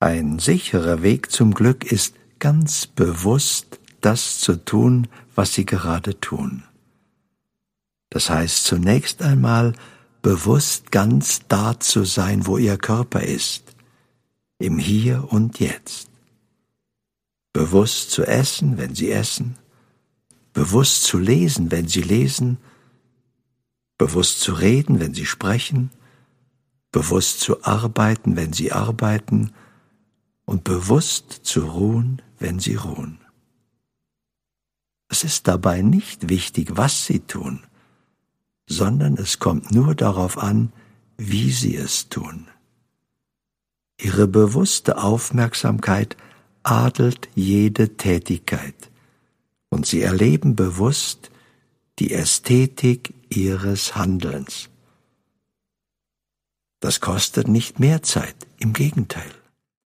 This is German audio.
Ein sicherer Weg zum Glück ist, ganz bewusst das zu tun, was Sie gerade tun. Das heißt zunächst einmal, bewusst ganz da zu sein, wo Ihr Körper ist, im Hier und Jetzt. Bewusst zu essen, wenn Sie essen, bewusst zu lesen, wenn Sie lesen, bewusst zu reden, wenn Sie sprechen, bewusst zu arbeiten, wenn Sie arbeiten, und bewusst zu ruhen, wenn Sie ruhen. Es ist dabei nicht wichtig, was Sie tun, sondern es kommt nur darauf an, wie Sie es tun. Ihre bewusste Aufmerksamkeit adelt jede Tätigkeit, und Sie erleben bewusst die Ästhetik Ihres Handelns. Das kostet nicht mehr Zeit, im Gegenteil.